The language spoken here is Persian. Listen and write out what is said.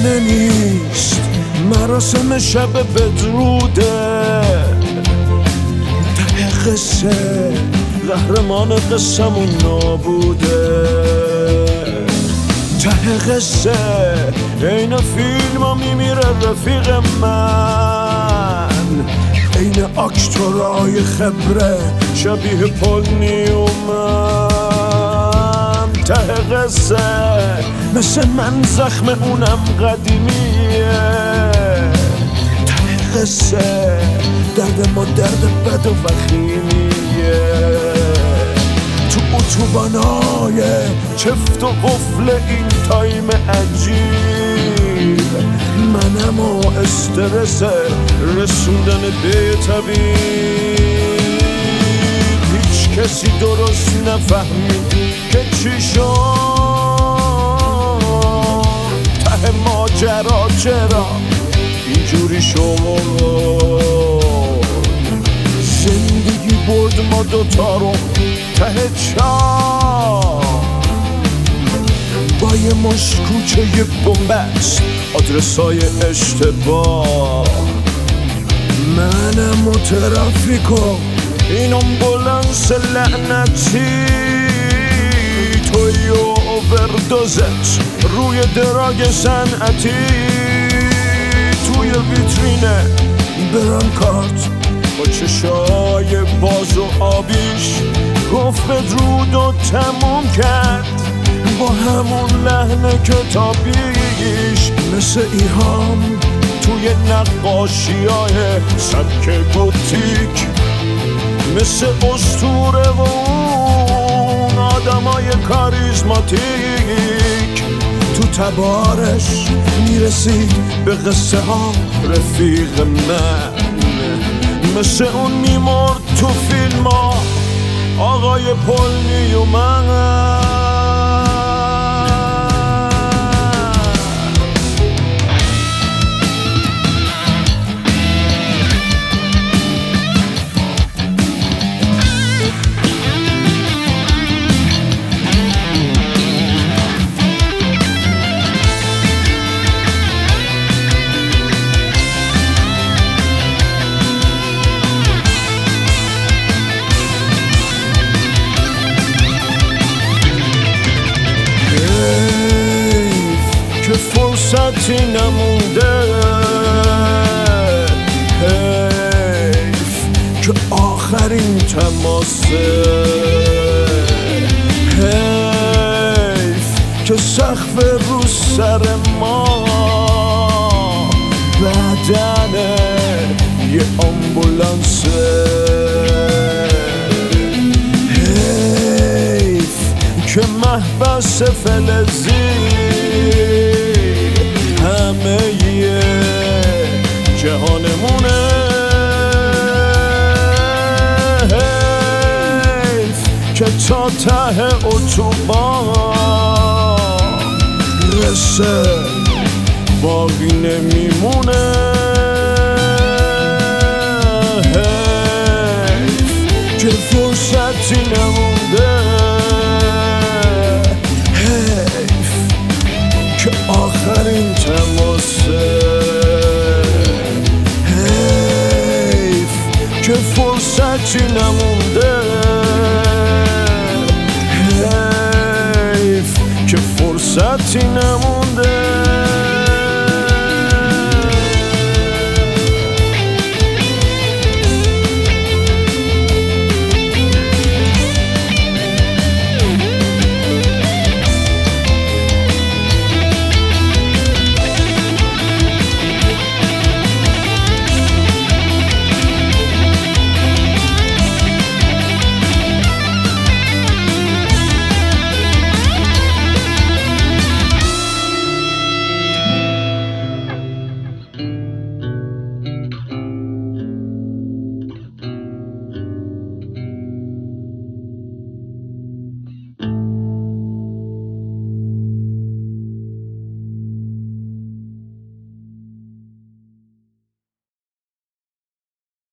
بهانه نیست، مراسم شب بدروده. ته قصه قهرمان قصمون نابوده. ته قصه این فیلم ها میمیره رفیق من، این اکتورای خبره شبیه پل نیومن. ته قصه مثل من زخم اونم قدیمیه. ته قصه درد ما درد بد و وخیمیه. تو اتوبانای چفت و قفل این تایم عجیب، منم و استرس رسوندن به طبیب. هیچ کسی درست نفهمید که چی شد. ته ماجرا چرا اینجوری شد؟ زندگی برد ما دوتا رو ته چاه. با یه مش کوچه یه بنبست آدرسای اشتباه. منم و ترافیکو این امبولانس لعنتی، توی و اووردوزت روی دراگ صنعتی. توی ویترینه برانکارت با چشای باز و آبیش گفت بدرود و تموم کرد با همون لحن کتابیش. مثل ایهام توی نقاشیای سبک گوتیک، مثل اسطوره و اون آدمای کاریزماتیک. تو تبارش میرسید به قصه ها رفیق من، مثل اون میمرد تو فیلم ها آقای پل نیومن. که فرصتی نمونده، حیف که آخرین تماسه، حیف که سقف رو سر ما بدنه یه آمبولانسه. حیف که محبس فلزی همه یه جهانمونه. حیف که تا ته اتوبان رسه باقی نمیمونه. حیف که فرصتی نمونده، حیف که آخرین تماسه، حیف که فرصتی نمونده، حیف که فرصتی نمونده.